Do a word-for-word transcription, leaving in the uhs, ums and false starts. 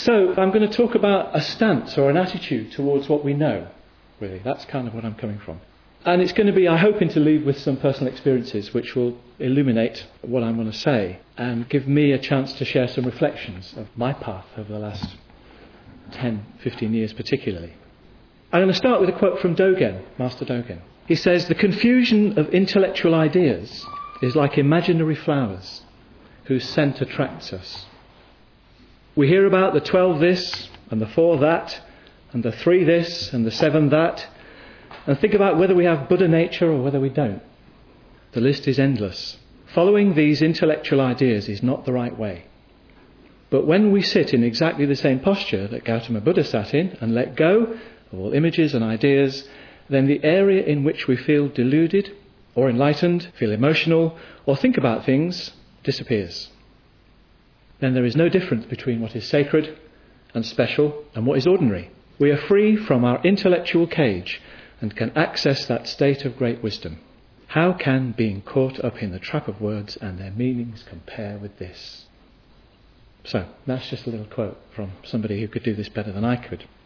So I'm going to talk about a stance or an attitude towards what we know, really. That's kind of what I'm coming from. And it's going to be, I hope, to lead with some personal experiences which will illuminate what I'm going to say and give me a chance to share some reflections of my path over the last ten, fifteen years particularly. I'm going to start with a quote from Dogen, Master Dogen. He says, "The confusion of intellectual ideas is like imaginary flowers whose scent attracts us. We hear about the twelve this and the four that and the three this and the seven that and think about whether we have Buddha nature or whether we don't. The list is endless. Following these intellectual ideas is not the right way. But when we sit in exactly the same posture that Gautama Buddha sat in and let go of all images and ideas, then the area in which we feel deluded or enlightened, feel emotional or think about things disappears. Then there is no difference between what is sacred and special and what is ordinary. We are free from our intellectual cage and can access that state of great wisdom. How can being caught up in the trap of words and their meanings compare with this?" So, that's just a little quote from somebody who could do this better than I could.